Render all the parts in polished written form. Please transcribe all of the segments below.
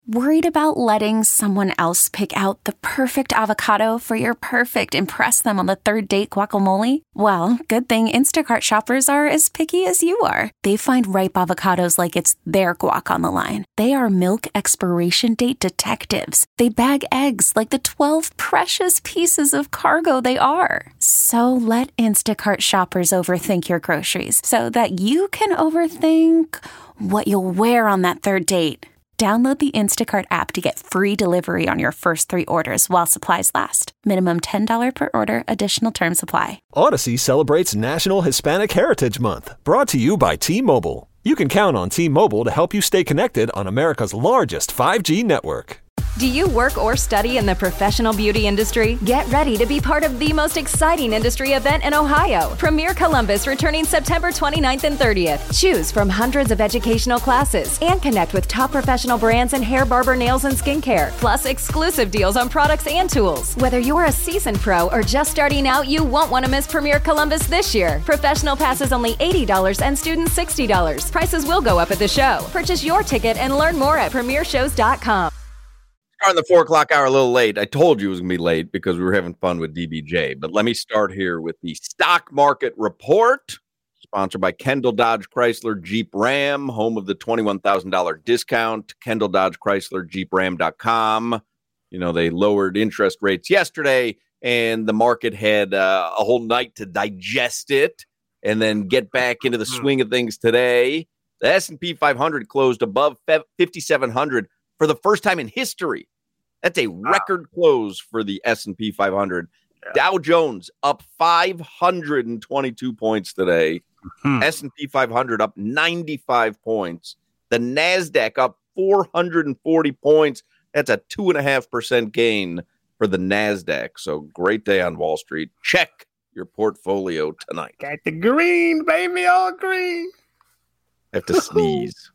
Worried about letting someone else pick out the perfect avocado for your perfect impress them on the third date guacamole? Well, good thing Instacart shoppers are as picky as you are. They find ripe avocados like it's their guac on the line. They are milk expiration date detectives. They bag eggs like the 12 precious pieces of cargo they are. So let Instacart shoppers overthink your groceries so that you can overthink what you'll wear on that third date. Download the Instacart app to get free delivery on your first 3 orders while supplies last. Minimum $10 per order. Additional terms apply. Odyssey celebrates National Hispanic Heritage Month, brought to you by T-Mobile. You can count on T-Mobile to help you stay connected on America's largest 5G network. Do you work or study in the professional beauty industry? Get ready to be part of the most exciting industry event in Ohio. Premier Columbus returning September 29th and 30th. Choose from hundreds of educational classes and connect with top professional brands in hair, barber, nails, and skincare. Plus exclusive deals on products and tools. Whether you're a seasoned pro or just starting out, you won't want to miss Premier Columbus this year. Professional passes only $80 and students $60. Prices will go up at the show. Purchase your ticket and learn more at premiershows.com. Starting the 4 o'clock hour a little late. I told you it was going to be late because we were having fun with DBJ. But let me start here with the stock market report, sponsored by Kendall Dodge Chrysler Jeep Ram, home of the $21,000 discount. Kendall Dodge Chrysler Jeep Ram.com. You know, they lowered interest rates yesterday, and the market had a whole night to digest it and then get back into the swing of things today. The S&P 500 closed above 5,700 for the first time in history. That's a record close for the S&P 500. Yeah. Dow Jones up 522 points today. S&P 500 up 95 points. The NASDAQ up 440 points. That's a 2.5% gain for the NASDAQ. So great day on Wall Street. Check your portfolio tonight. Got the green, baby, all green. I have to sneeze.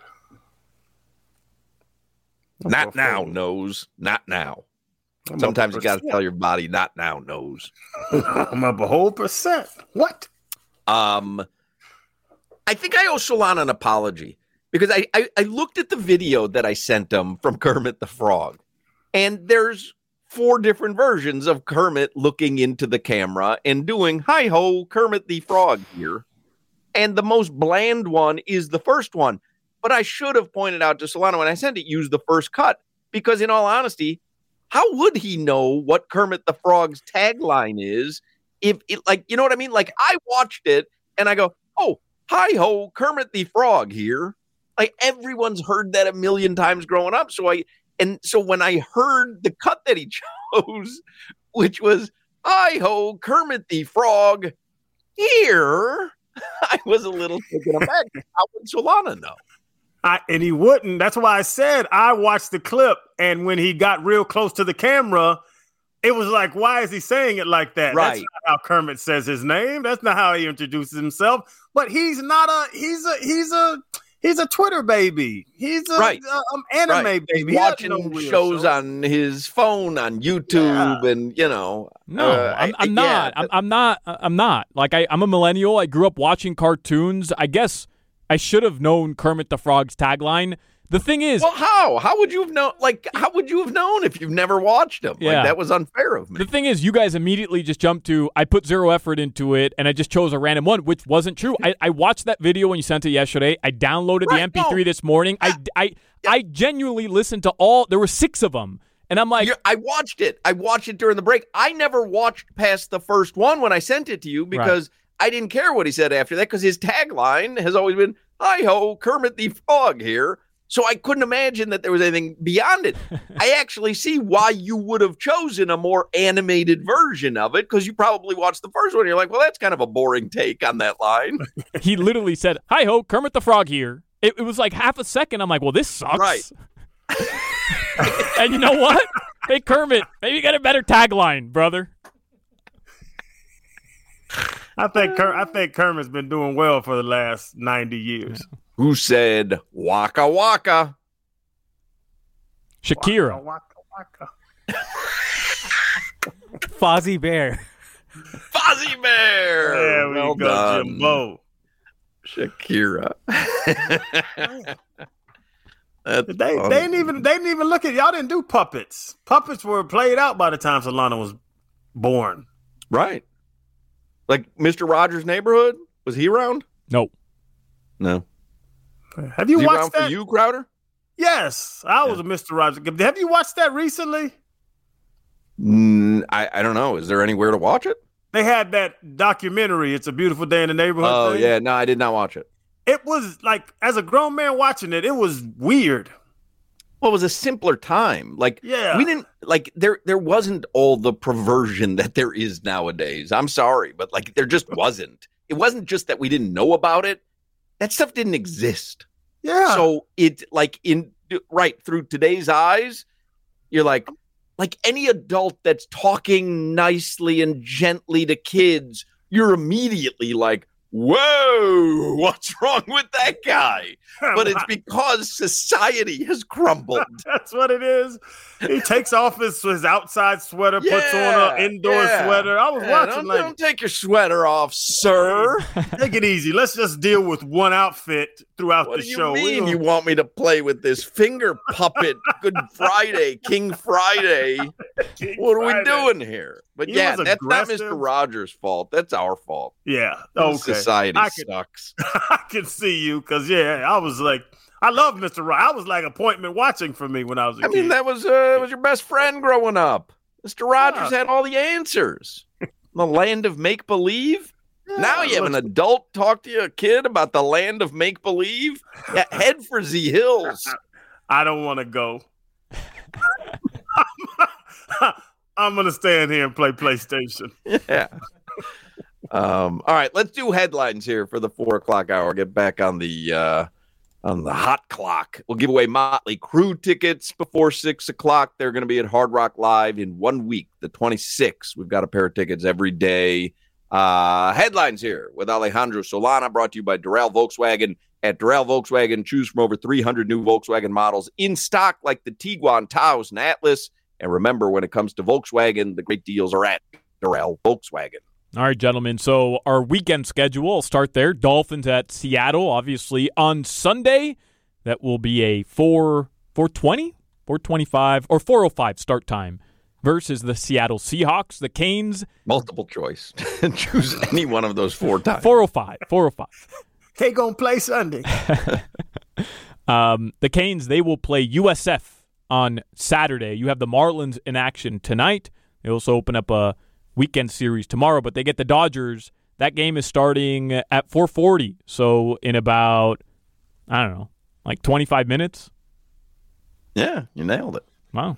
Not now, nose. Not now. Sometimes you got to tell your body, not now, nose. I'm up a whole percent. What? I think I owe Solana an apology because I looked at the video that I sent him from Kermit the Frog, and there's 4 different versions of Kermit looking into the camera and doing, hi-ho, Kermit the Frog here. And the most bland one is the first one. But I should have pointed out to Solana when I sent it, use the first cut. Because in all honesty, how would he know what Kermit the Frog's tagline is? If it, like, you know what I mean? Like, I watched it and I go, oh, hi-ho, Kermit the Frog here. Like, everyone's heard that a million times growing up. So when I heard the cut that he chose, which was, hi-ho, Kermit the Frog here, I was a little taken aback. How would Solana know? And he wouldn't. That's why I said I watched the clip, and when he got real close to the camera, it was like, why is he saying it like that? Right. That's not how Kermit says his name. That's not how he introduces himself. But he's not he's a Twitter baby. He's a anime baby. He's watching shows on his phone, on YouTube, and No, I'm not. I'm not. Like I'm a millennial. I grew up watching cartoons. I guess I should have known Kermit the Frog's tagline. The thing is, well, how would you have known? Like, how would you have known if you've never watched him? Yeah. Like, that was unfair of me. The thing is, you guys immediately just jumped to, I put 0 effort into it, and I just chose a random one, which wasn't true. I watched that video when you sent it yesterday. I downloaded the MP3 this morning. I genuinely listened to all. There were 6 of them. And I'm like, I watched it. I watched it during the break. I never watched past the first one when I sent it to you because I didn't care what he said after that because his tagline has always been, hi-ho, Kermit the Frog here. So I couldn't imagine that there was anything beyond it. I actually see why you would have chosen a more animated version of it because you probably watched the first one. And you're like, well, that's kind of a boring take on that line. He literally said, hi-ho, Kermit the Frog here. It was like half a second. I'm like, well, this sucks. Right. And you know what? Hey, Kermit, maybe you got a better tagline, brother. I think Kermit's been doing well for the last 90 years. Who said waka waka? Shakira. Waka, waka, waka. Fozzie Bear. Fozzie Bear. There we well go, done. Jimbo. Shakira. They didn't even look at y'all. Didn't do puppets. Puppets were played out by the time Solana was born. Right. Like Mr. Rogers' Neighborhood. Was he around? No. Have you watched that? For you, Crowder? Yes, I was a Mr. Rogers. Have you watched that recently? I don't know. Is there anywhere to watch it? They had that documentary. It's a Beautiful Day in the Neighborhood. Oh thing. yeah, no, I did not watch it. It was like, as a grown man watching it, it was weird. Well, it was a simpler time. Like, we didn't like there wasn't all the perversion that there is nowadays. I'm sorry, but like there just wasn't. It wasn't just that we didn't know about it. That stuff didn't exist. Yeah. So it like through today's eyes, you're like any adult that's talking nicely and gently to kids, you're immediately like, whoa, what's wrong with that guy? But it's because society has crumbled. That's what it is. He takes off his outside sweater, puts on an indoor sweater. I was watching don't take your sweater off, sir. Take it easy. Let's just deal with one outfit throughout the show. What do you mean you want me to play with this finger puppet? Good Friday, King Friday. What are we doing here? But that's not Mr. Rogers' fault. That's our fault. Yeah. Okay. Society sucks. I can see you because, I was like, I love Mr. Rogers. I was like appointment watching for me when I was a kid. I mean, that was your best friend growing up. Mr. Rogers had all the answers. The land of make-believe. Now you have an adult talk to a kid about the land of make-believe. Yeah, head for Z Hills. I don't want to go. I'm going to stand here and play PlayStation. Yeah. All right, let's do headlines here for the 4 o'clock hour. Get back on the hot clock. We'll give away Motley Crue tickets before 6 o'clock. They're going to be at Hard Rock Live in 1 week, the 26th. We've got a pair of tickets every day. Headlines here with Alejandro Solana, brought to you by Doral Volkswagen. At Doral Volkswagen, choose from over 300 new Volkswagen models in stock, like the Tiguan, Taos, and Atlas. And remember, when it comes to Volkswagen, the great deals are at Doral Volkswagen. All right, gentlemen. So our weekend schedule, will start there. Dolphins at Seattle, obviously, on Sunday. That will be a 4:20, 4:25, or 4:05 start time versus the Seattle Seahawks. The Canes. Multiple choice. Choose any one of those 4 times. 4:05. They going to play Sunday. The Canes, they will play USF on Saturday. You have the Marlins in action tonight. They also open up a weekend series tomorrow, but they get the Dodgers. That game is starting at 4:40. So in about, I don't know, like 25 minutes. Yeah, you nailed it. Wow.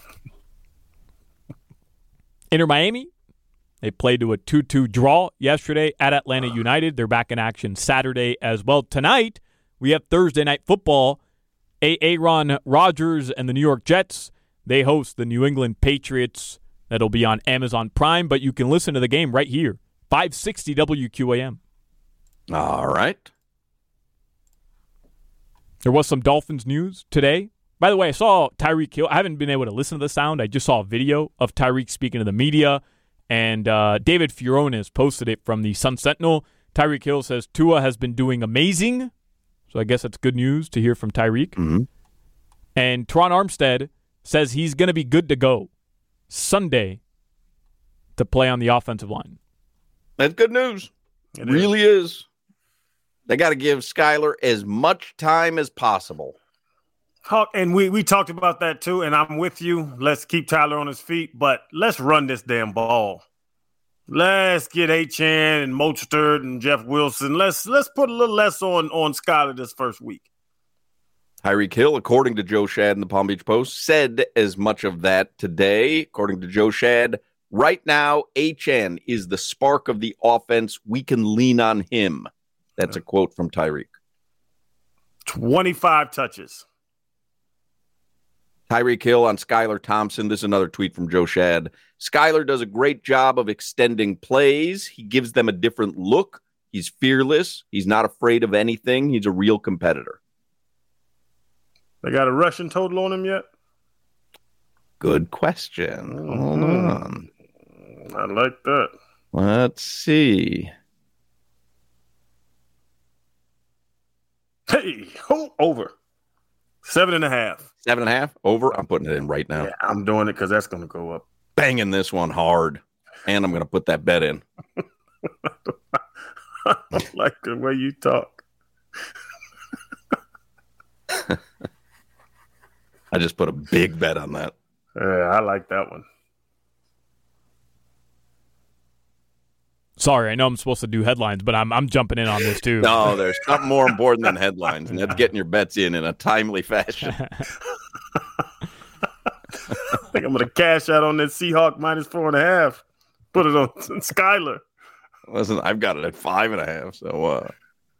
Inter Miami, they played to a 2-2 draw yesterday at Atlanta United. They're back in action Saturday as well. Tonight, we have Thursday Night Football. Aaron Rodgers and the New York Jets, they host the New England Patriots. That'll be on Amazon Prime, but you can listen to the game right here, 560 WQAM. All right. There was some Dolphins news today. By the way, I saw Tyreek Hill. I haven't been able to listen to the sound. I just saw a video of Tyreek speaking to the media, and David Furones posted it from the Sun-Sentinel. Tyreek Hill says Tua has been doing amazing. So I guess that's good news to hear from Tyreek. Mm-hmm. And Teron Armstead says he's going to be good to go Sunday to play on the offensive line. That's good news. It really is. They got to give Skyler as much time as possible. And we talked about that too, and I'm with you. Let's keep Tyler on his feet, but let's run this damn ball. Let's get Achane and Mostert and Jeff Wilson. Let's put a little less on Skyler this first week. Tyreek Hill, according to Joe Shad in the Palm Beach Post, said as much of that today. According to Joe Shad, right now, Achane is the spark of the offense. We can lean on him. That's a quote from Tyreek. 25 touches. Tyreek Hill on Skylar Thompson. This is another tweet from Joe Shad. Skylar does a great job of extending plays. He gives them a different look. He's fearless. He's not afraid of anything. He's a real competitor. They got a rushing total on him yet? Good question. Hold on. I like that. Let's see. Hey, over. 7.5. 7.5 over. I'm putting it in right now. Yeah, I'm doing it because that's going to go up. Banging this one hard, and I'm going to put that bet in. I like the way you talk. I just put a big bet on that. Yeah, I like that one. Sorry, I know I'm supposed to do headlines, but I'm jumping in on this too. No, there's something more important than headlines, and that's getting your bets in a timely fashion. I think I'm going to cash out on that Seahawk -4.5. Put it on Skyler. Listen, I've got it at 5.5. So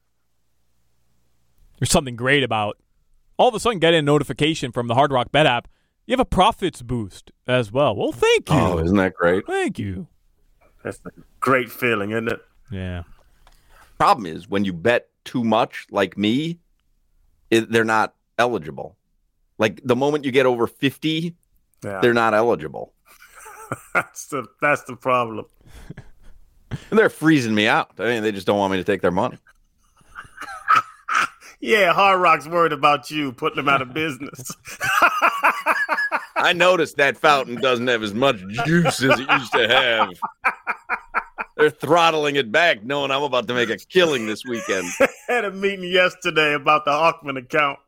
there's something great about all of a sudden getting a notification from the Hard Rock Bet app. You have a profits boost as well. Well, thank you. Oh, isn't that great? Thank you. That's a great feeling, isn't it? Yeah. Problem is, when you bet too much, like me, they're not eligible. Like the moment you get over 50, they're not eligible. That's the problem. And they're freezing me out. I mean, they just don't want me to take their money. Yeah, Hard Rock's worried about you, putting them out of business. I noticed that fountain doesn't have as much juice as it used to have. They're throttling it back, knowing I'm about to make a killing this weekend. Had a meeting yesterday about the Hawkman account.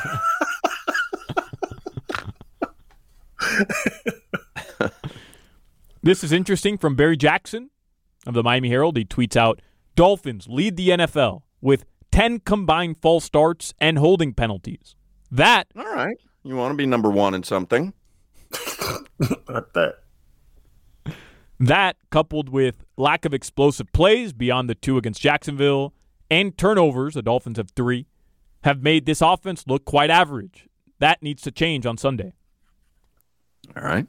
This is interesting from Barry Jackson of the Miami Herald. He tweets out, Dolphins lead the NFL with 10 combined false starts and holding penalties. That. All right. You want to be number one in something. Not that. That, coupled with lack of explosive plays beyond the 2 against Jacksonville and turnovers, the Dolphins have 3, have made this offense look quite average. That needs to change on Sunday. All right.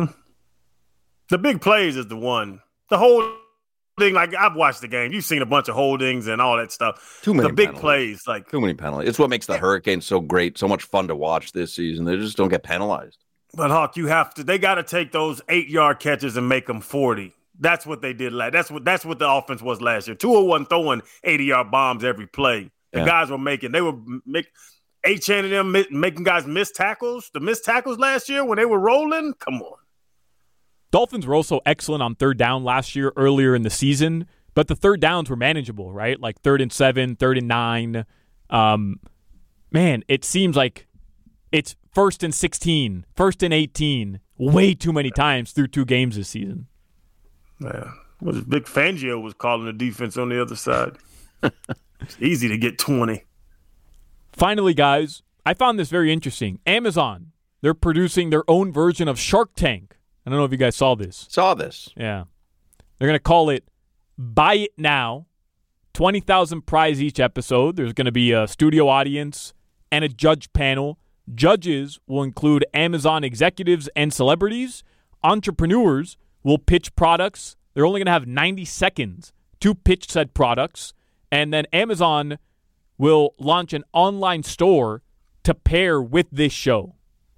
The big plays is the one. The whole thing, like I've watched the game. You've seen a bunch of holdings and all that stuff. Too many the big penalties. plays, like too many penalties. It's what makes the Hurricanes so great, so much fun to watch this season. They just don't get penalized. But Hawk, they got to take those 8-yard catches and make them 40. That's what they did last. That's what the offense was last year. 201 throwing 80-yard bombs every play. The guys were making. They were Achane and them making guys miss tackles. The missed tackles last year when they were rolling. Come on. Dolphins were also excellent on third down last year earlier in the season, but the third downs were manageable, right? Like 3rd and 7, 3rd and 9. Man, it seems like it's 1st and 16, 1st and 18, way too many times through 2 games this season. Yeah. Well, Vic Fangio was calling the defense on the other side. It's easy to get 20. Finally, guys, I found this very interesting. Amazon, they're producing their own version of Shark Tank. I don't know if you guys saw this. Saw this. Yeah. They're going to call it Buy It Now. 20,000 prize each episode. There's going to be a studio audience and a judge panel. Judges will include Amazon executives and celebrities. Entrepreneurs will pitch products. They're only going to have 90 seconds to pitch said products. And then Amazon will launch an online store to pair with this show.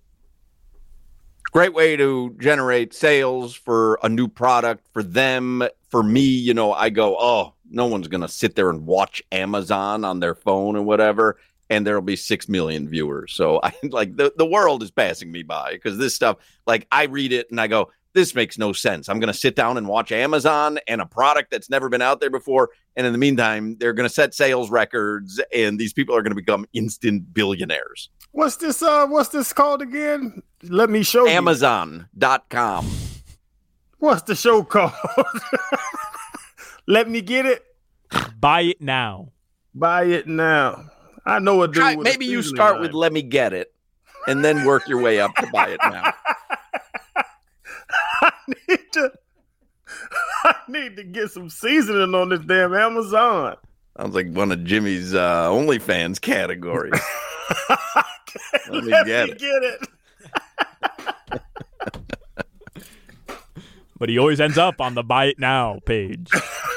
Great way to generate sales for a new product for them. For me, I go, oh, no one's going to sit there and watch Amazon on their phone or whatever, and there'll be 6 million viewers. So I like the world is passing me by because this stuff, like I read it and I go, this makes no sense. I'm going to sit down and watch Amazon and a product that's never been out there before. And in the meantime, they're going to set sales records and these people are going to become instant billionaires. What's this called again? Let me show you. Amazon.com. What's the show called? Let me get it. Buy it now. Buy it now. I know a dude. Maybe you start with let me get it and then work your way up to buy it now. I need to get some seasoning on this damn Amazon. Sounds like one of Jimmy's OnlyFans categories. Let me get it. But he always ends up on the Buy It Now page.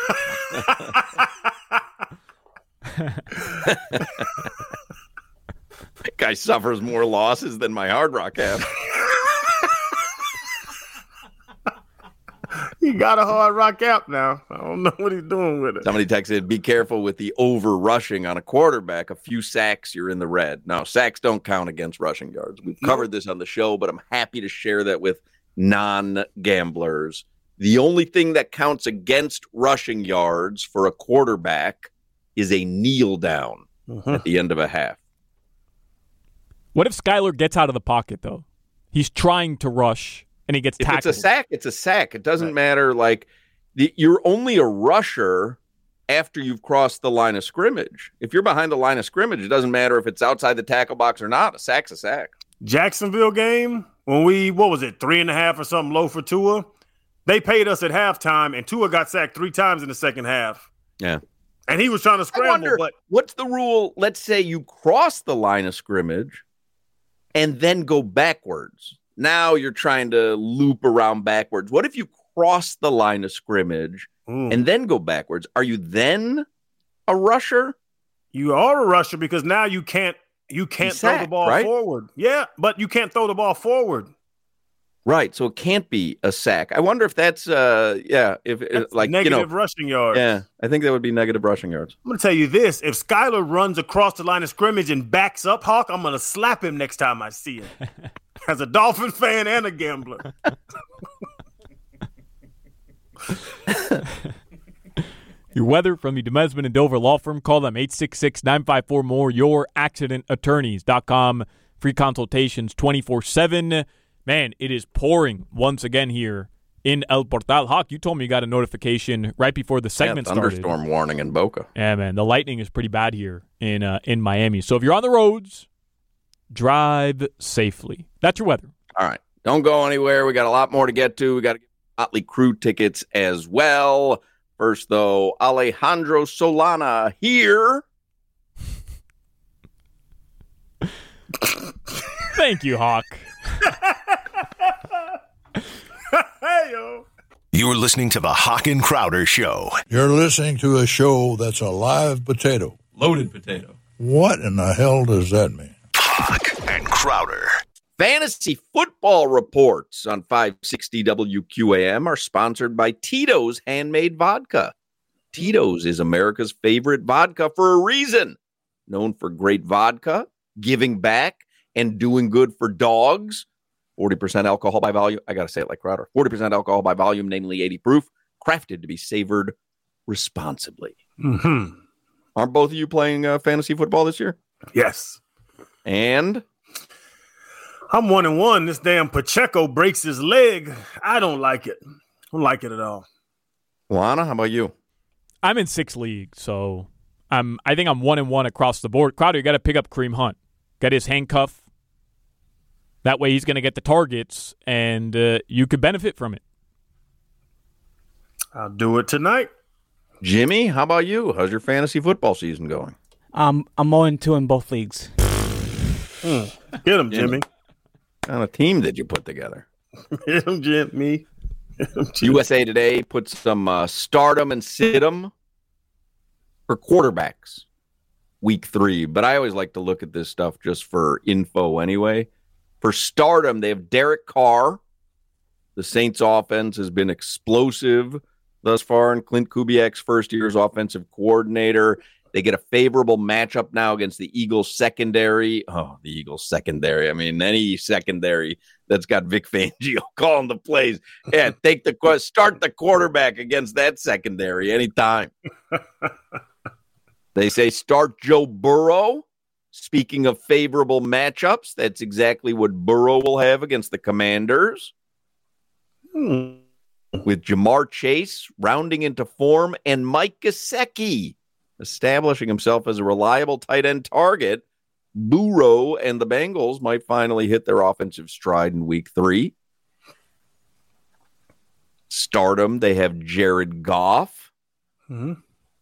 That guy suffers more losses than my Hard Rock app. He got a Hard Rock app now. I don't know what he's doing with it. Somebody texted, be careful with the over rushing on a quarterback. A few sacks, you're in the red. No, sacks don't count against rushing yards. We've covered this on the show, but I'm happy to share that with non-gamblers. The only thing that counts against rushing yards for a quarterback is a kneel down at the end of a half. What if Skyler gets out of the pocket, though? He's trying to rush, and he gets tackled. If it's a sack, it's a sack. It doesn't matter. Like, you're only a rusher after you've crossed the line of scrimmage. If you're behind the line of scrimmage, it doesn't matter if it's outside the tackle box or not. A sack's a sack. Jacksonville game, when we, 3.5 or something low for Tua, they paid us at halftime, and Tua got sacked 3 times in the second half. Yeah. And he was trying to scramble. But what's the rule? Let's say you cross the line of scrimmage and then go backwards. Now you're trying to loop around backwards. What if you cross the line of scrimmage and then go backwards? Are you then a rusher? You are a rusher because now you can't throw the ball forward. Yeah, but you can't throw the ball forward. Right, so it can't be a sack. I wonder if that's negative rushing yards. Yeah, I think that would be negative rushing yards. I'm going to tell you this. If Skyler runs across the line of scrimmage and backs up, Hawk, I'm going to slap him next time I see him. As a Dolphin fan and a gambler. Your weather from the Demesman and Dover Law Firm. Call them 866-954-MORE, youraccidentattorneys.com. Free consultations 24/7. Man, it is pouring once again here in El Portal. Hawk, you told me you got a notification right before the segment started. Thunderstorm warning in Boca. Yeah, man, the lightning is pretty bad here in Miami. So if you're on the roads, drive safely. That's your weather. All right. Don't go anywhere. We got a lot more to get to. We got to get Motley Crue tickets as well. First, though, Alejandro Solana here. Thank you, Hawk. Hey, yo. You're listening to the Hawk and Crowder Show. You're listening to a show that's a live potato. Loaded potato. What in the hell does that mean? Hawk and Crowder. Fantasy football reports on 560 WQAM are sponsored by Tito's Handmade Vodka. Tito's is America's favorite vodka for a reason. Known for great vodka, giving back, and doing good for dogs. 40% alcohol by volume. I got to say it like Crowder. 40% alcohol by volume, namely 80 proof. Crafted to be savored responsibly. Mm-hmm. Aren't both of you playing fantasy football this year? Yes. And? I'm 1-1. This damn Pacheco breaks his leg. I don't like it. I don't like it at all. Lana, how about you? I'm in 6 leagues, so I think I'm 1-1 across the board. Crowder, you got to pick up Kareem Hunt. Get his handcuff. That way he's going to get the targets, and you could benefit from it. I'll do it tonight. Jimmy, how about you? How's your fantasy football season going? I'm 0-2 in both leagues. Get him, Jimmy. What kind of team did you put together? Get him, Jimmy. USA Today put some stardom and situm for quarterbacks week 3. But I always like to look at this stuff just for info anyway. For stardom, they have Derek Carr. The Saints offense has been explosive thus far in Clint Kubiak's first year as offensive coordinator. They get a favorable matchup now against the Eagles secondary. Oh, the Eagles secondary. I mean, any secondary that's got Vic Fangio calling the plays. Yeah, start the quarterback against that secondary anytime. They say start Joe Burrow. Speaking of favorable matchups, that's exactly what Burrow will have against the Commanders. With Jamar Chase rounding into form and Mike Gesicki establishing himself as a reliable tight end target, Burrow and the Bengals might finally hit their offensive stride in week 3. Stardom, they have Jared Goff. Mm-hmm.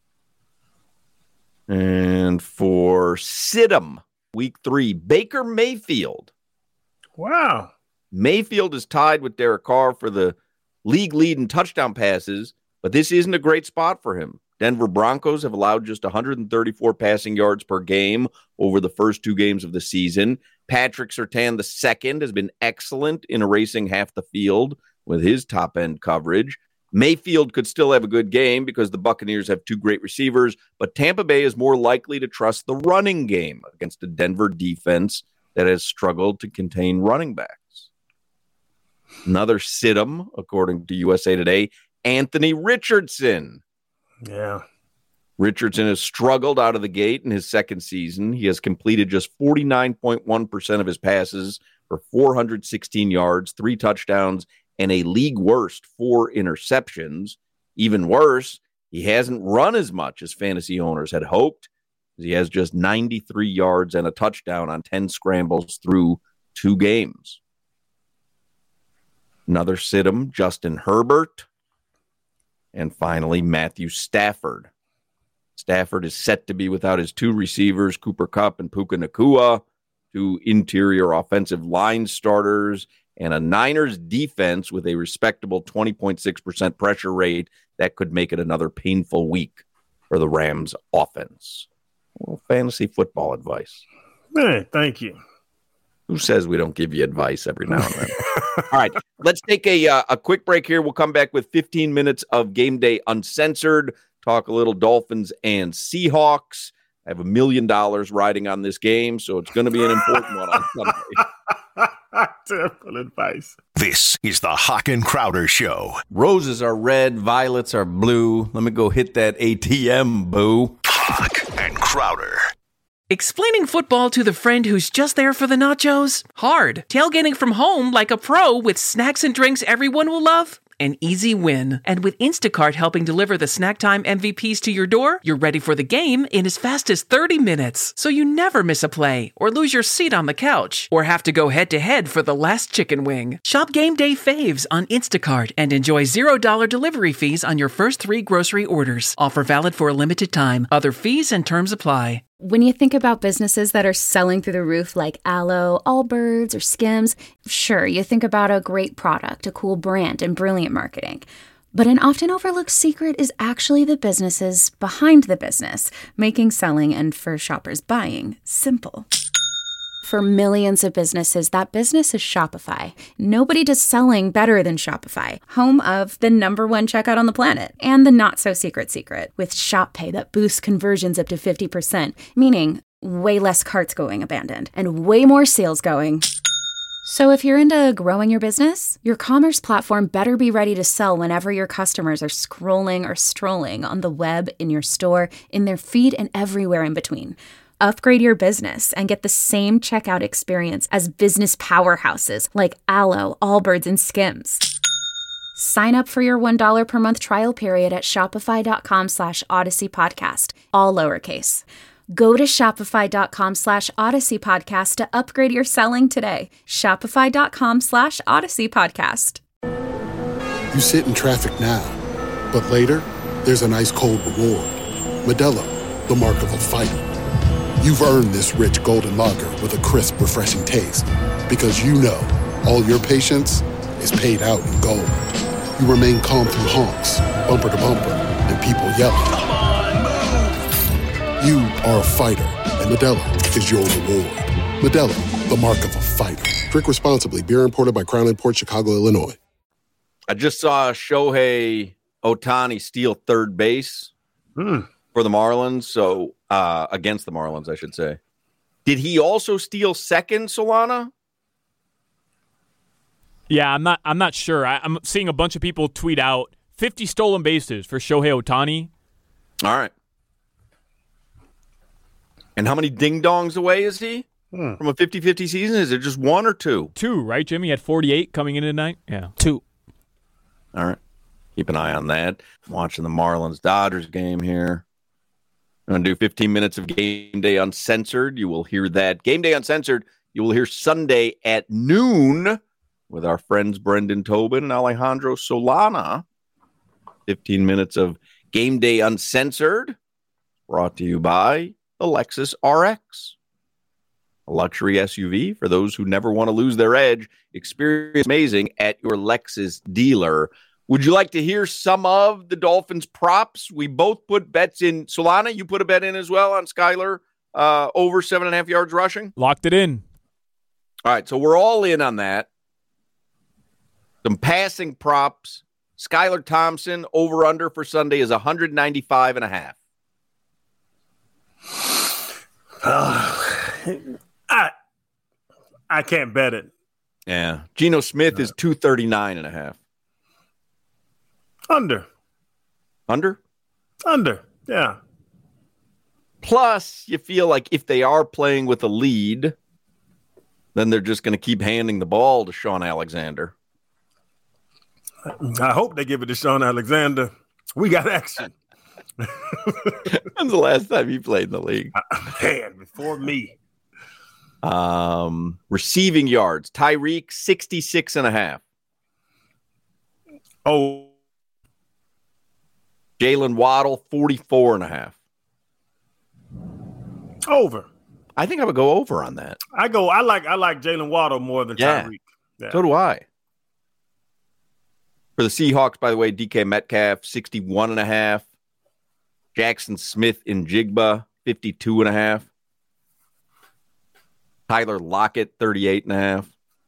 And for Situm, week 3, Baker Mayfield. Wow. Mayfield is tied with Derek Carr for the league lead in touchdown passes, but this isn't a great spot for him. Denver Broncos have allowed just 134 passing yards per game over the first 2 games of the season. Patrick Surtain II has been excellent in erasing half the field with his top-end coverage. Mayfield could still have a good game because the Buccaneers have two great receivers, but Tampa Bay is more likely to trust the running game against a Denver defense that has struggled to contain running backs. Another sit-em, according to USA Today, Anthony Richardson. Yeah. Richardson has struggled out of the gate in his second season. He has completed just 49.1% of his passes for 416 yards, 3 touchdowns, and a league-worst 4 interceptions. Even worse, he hasn't run as much as fantasy owners had hoped. He has just 93 yards and a touchdown on 10 scrambles through 2 games. Another sit-em, Justin Herbert. And finally, Matthew Stafford. Stafford is set to be without his 2 receivers, Cooper Kupp and Puka Nacua, 2 interior offensive line starters, and a Niners defense with a respectable 20.6% pressure rate that could make it another painful week for the Rams offense. Well, fantasy football advice. Hey, thank you. Who says we don't give you advice every now and then? All right, let's take a quick break here. We'll come back with 15 minutes of Game Day Uncensored, talk a little Dolphins and Seahawks. I have $1 million riding on this game, so it's going to be an important one on Sunday. Terrible advice. This is the Hawk and Crowder Show. Roses are red, violets are blue. Let me go hit that ATM, boo. Hawk and Crowder. Explaining football to the friend who's just there for the nachos? Hard. Tailgating from home like a pro with snacks and drinks everyone will love? An easy win. And with Instacart helping deliver the snack time MVPs to your door, you're ready for the game in as fast as 30 minutes. So you never miss a play, or lose your seat on the couch, or have to go head-to-head for the last chicken wing. Shop Game Day faves on Instacart and enjoy $0 delivery fees on your first 3 grocery orders. Offer valid for a limited time. Other fees and terms apply. When you think about businesses that are selling through the roof like Aloe, Allbirds, or Skims, sure, you think about a great product, a cool brand, and brilliant marketing. But an often overlooked secret is actually the businesses behind the business, making selling and for shoppers buying simple. For millions of businesses, that business is Shopify. Nobody does selling better than Shopify, home of the #1 checkout on the planet, and the not-so-secret secret, with Shop Pay that boosts conversions up to 50%, meaning way less carts going abandoned, and way more sales going. So if you're into growing your business, your commerce platform better be ready to sell whenever your customers are scrolling or strolling on the web, in your store, in their feed, and everywhere in between. Upgrade your business and get the same checkout experience as business powerhouses like Aloe, Allbirds, and Skims. Sign up for your $1 per month trial period at shopify.com/Odyssey Podcast, all lowercase. Go to shopify.com/Odyssey Podcast to upgrade your selling today. Shopify.com/Odyssey Podcast. You sit in traffic now, but later, there's an ice cold reward. Modelo, the mark of a fighter. You've earned this rich golden lager with a crisp, refreshing taste. Because you know, all your patience is paid out in gold. You remain calm through honks, bumper to bumper, and people yelling. Come on, move! You are a fighter, and Modelo is your reward. Modelo, the mark of a fighter. Drink responsibly. Beer imported by Crown Imports, Chicago, Illinois. I just saw Shohei Ohtani steal third base for the Marlins, so against the Marlins, I should say. Did he also steal second, Solana? Yeah, I'm not sure. I'm seeing a bunch of people tweet out 50 stolen bases for Shohei Ohtani. All right. And how many ding-dongs away is he from a 50-50 season? Is it just 1 or 2? 2, right, Jimmy? He had 48 coming in tonight? Yeah. 2. All right. Keep an eye on that. I'm watching the Marlins-Dodgers game here. I'm going to do 15 minutes of Game Day Uncensored. You will hear that. Game Day Uncensored, you will hear Sunday at noon with our friends Brendan Tobin and Alejandro Solana. 15 minutes of Game Day Uncensored, brought to you by the Lexus RX, a luxury SUV for those who never want to lose their edge. Experience amazing at your Lexus dealer. Would you like to hear some of the Dolphins props? We both put bets in. Solana, you put a bet in as well on Skyler over 7.5 yards rushing? Locked it in. All right, so we're all in on that. Some passing props, Skylar Thompson, over-under for Sunday is 195.5. I can't bet it. Yeah. Geno Smith is 239.5. Under. Under? Yeah. Plus, you feel like if they are playing with a lead, then they're just going to keep handing the ball to Sean Alexander. I hope they give it to Sean Alexander. We got action. When's the last time he played in the league? Man, before me. Receiving yards, Tyreek 66.5. Oh. Jalen Waddle 44.5. Over. I think I would go over on that. I like Jalen Waddle more than Tyreek. Yeah. So do I. For the Seahawks, by the way, DK Metcalf 61.5. Jackson Smith in Jigba 52.5. Tyler Lockett 38.5.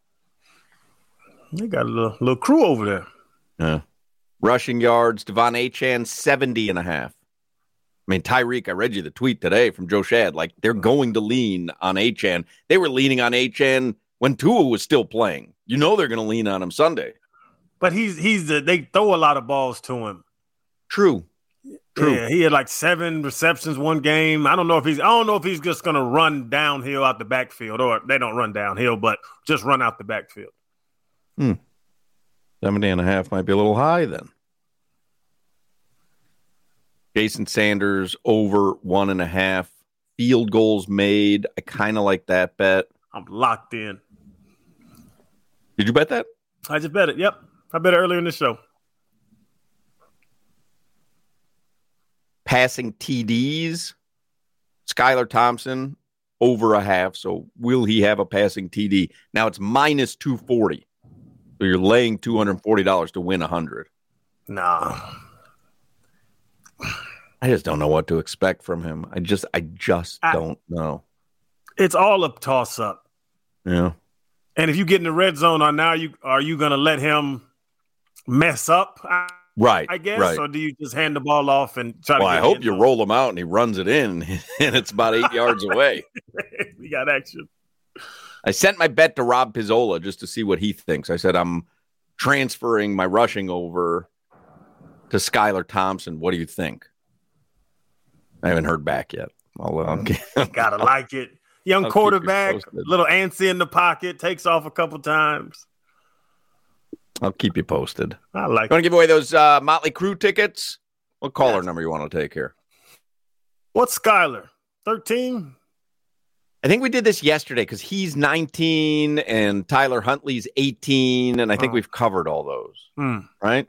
They got a little crew over there. Yeah. Rushing yards, Devon Achane 70.5. I mean, Tyreek, I read you the tweet today from Joe Shad. Like, they're going to lean on Achane. They were leaning on Achane when Tua was still playing. You know they're going to lean on him Sunday. But they throw a lot of balls to him. True. Yeah, he had like 7 receptions one game. I don't know if he's just going to run downhill out the backfield, or they don't run downhill, but just run out the backfield. 70.5 might be a little high then. Jason Sanders over 1.5. Field goals made. I kind of like that bet. I'm locked in. Did you bet that? I just bet it. Yep. I bet it earlier in the show. Passing TDs. Skylar Thompson over 0.5. So will he have a passing TD? Now it's minus 240. So you're laying $240 to win 100. No. I just don't know what to expect from him. I just don't know. It's all a toss up. Yeah. And if you get in the red zone are you going to let him mess up? Right. I guess. Right. Or do you just hand the ball off and try to I hope you roll him out and he runs it in and it's about 8 yards away. We got action. I sent my bet to Rob Pizzola just to see what he thinks. I said, I'm transferring my rushing over to Skylar Thompson. What do you think? I haven't heard back yet. Gotta like it. Young quarterback, little antsy in the pocket, takes off a couple times. I'll keep you posted. I like it. You want to give away those Motley Crue tickets? What caller number you want to take here? What's Skylar? 13? I think we did this yesterday because he's 19 and Tyler Huntley's 18, and I think we've covered all those. Right?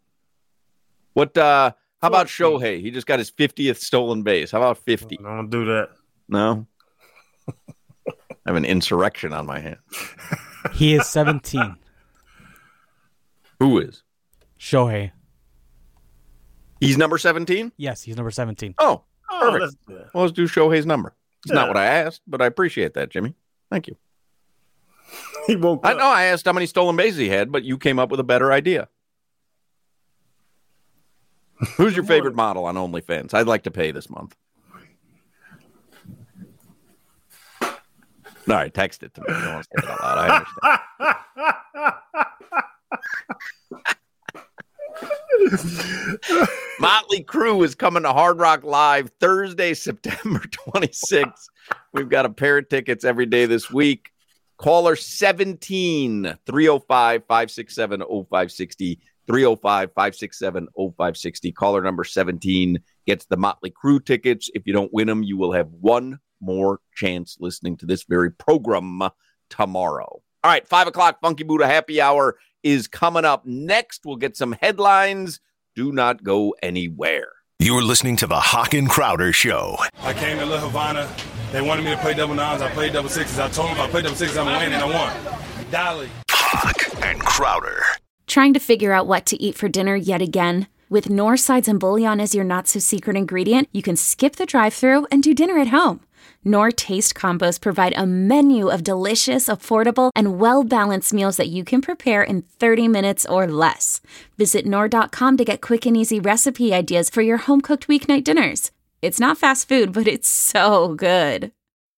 How about Shohei? He just got his 50th stolen base. How about 50? Don't do that. No? I have an insurrection on my hands. He is 17. Who is? Shohei. He's number 17? Yes, he's number 17. Oh, perfect. Let's do Shohei's number. It's not what I asked, but I appreciate that, Jimmy. Thank you. He woke up. I know I asked how many stolen bases he had, but you came up with a better idea. Who's your favorite model on OnlyFans? I'd like to pay this month. All right, text it to me. You don't want to say it out loud. I understand. Motley Crue is coming to Hard Rock Live Thursday, September 26th. We've got a pair of tickets every day this week. Caller 17 305-567-0560. 305-567-0560. Caller number 17 gets the Motley Crue tickets. If you don't win them, you will have one more chance listening to this very program tomorrow. All right, 5 o'clock Funky Buddha Happy Hour is coming up next. We'll get some headlines. Do not go anywhere. You're listening to the Hawk and Crowder Show. I came to La Havana. They wanted me to play double nines. I played double sixes. I told them if I played double sixes, I'm going to win, and I won. Dolly. Hawk and Crowder. Trying to figure out what to eat for dinner yet again? With Knorr sides and bouillon as your not-so-secret ingredient, you can skip the drive-thru and do dinner at home. Knorr Taste Combos provide a menu of delicious, affordable, and well-balanced meals that you can prepare in 30 minutes or less. Visit Knorr.com to get quick and easy recipe ideas for your home-cooked weeknight dinners. It's not fast food, but it's so good.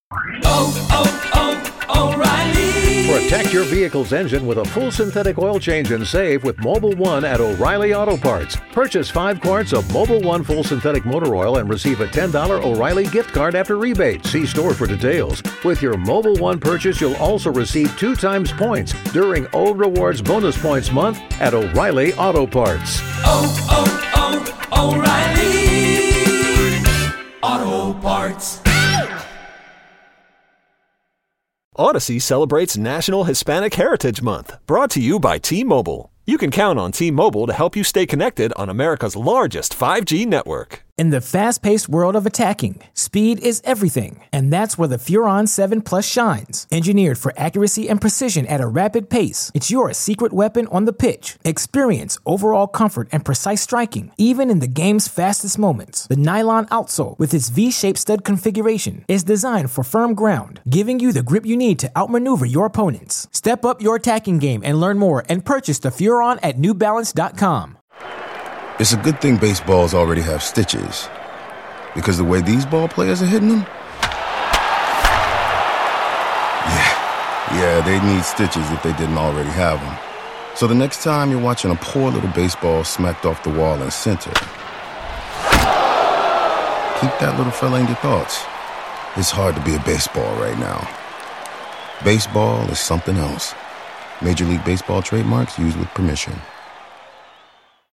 O'Reilly. Protect your vehicle's engine with a full synthetic oil change and save with Mobil 1 at O'Reilly Auto Parts. Purchase 5 quarts of Mobil 1 full synthetic motor oil and receive a $10 O'Reilly gift card after rebate. See store for details. With your Mobil 1 purchase, you'll also receive 2 times points during O Rewards Bonus Points Month at O'Reilly Auto Parts. O'Reilly Auto Parts. Odyssey celebrates National Hispanic Heritage Month, brought to you by T-Mobile. You can count on T-Mobile to help you stay connected on America's largest 5G network. In the fast-paced world of attacking, speed is everything, and that's where the Furon 7 Plus shines. Engineered for accuracy and precision at a rapid pace, it's your secret weapon on the pitch. Experience overall comfort and precise striking, even in the game's fastest moments. The nylon outsole, with its V-shaped stud configuration, is designed for firm ground, giving you the grip you need to outmaneuver your opponents. Step up your attacking game and learn more and purchase the Furon at NewBalance.com. It's a good thing baseballs already have stitches, because the way these ball players are hitting them, yeah, they need stitches if they didn't already have them. So the next time you're watching a poor little baseball smacked off the wall in center, keep that little fella in your thoughts. It's hard to be a baseball right now. Baseball is something else. Major League Baseball trademarks used with permission.